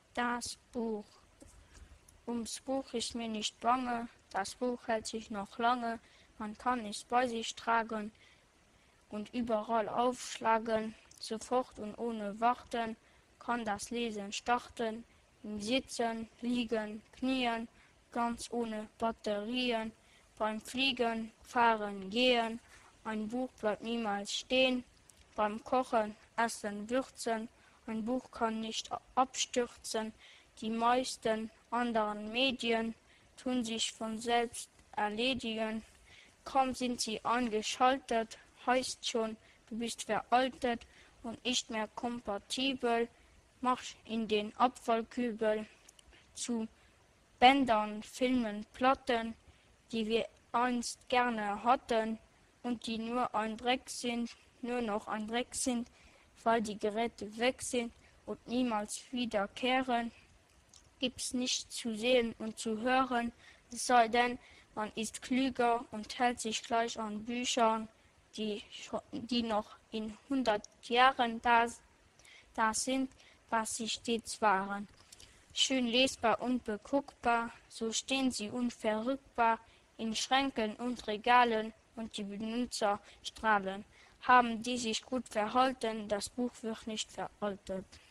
Das Buch. Ums Buch ist mir nicht bange, das Buch hält sich noch lange, man kann es bei sich tragen und überall aufschlagen, sofort und ohne Warten kann das Lesen starten, im Sitzen, Liegen, Knien, ganz ohne Batterien, beim Fliegen, Fahren, Gehen, ein Buch bleibt niemals stehen, beim Kochen, Essen, Würzen, ein Buch kann nicht abstürzen, die meisten anderen Medien tun sich von selbst erledigen, kaum sind sie angeschaltet, heißt schon, du bist veraltet und nicht mehr kompatibel, marsch in den Abfallkübel, zu Bändern, Filmen, Platten, die wir einst gerne hatten und die nur noch ein Dreck sind, weil die Geräte weg sind und niemals wiederkehren, gibt's nichts zu sehen und zu hören, es sei denn, man ist klüger und hält sich gleich an Büchern, die noch in 100 Jahren da sind, was sie stets waren. Schön lesbar und beguckbar, so stehen sie unverrückbar in Schränken und Regalen und die Benutzer strahlen. Haben die sich gut verhalten, das Buch wird nicht veraltet.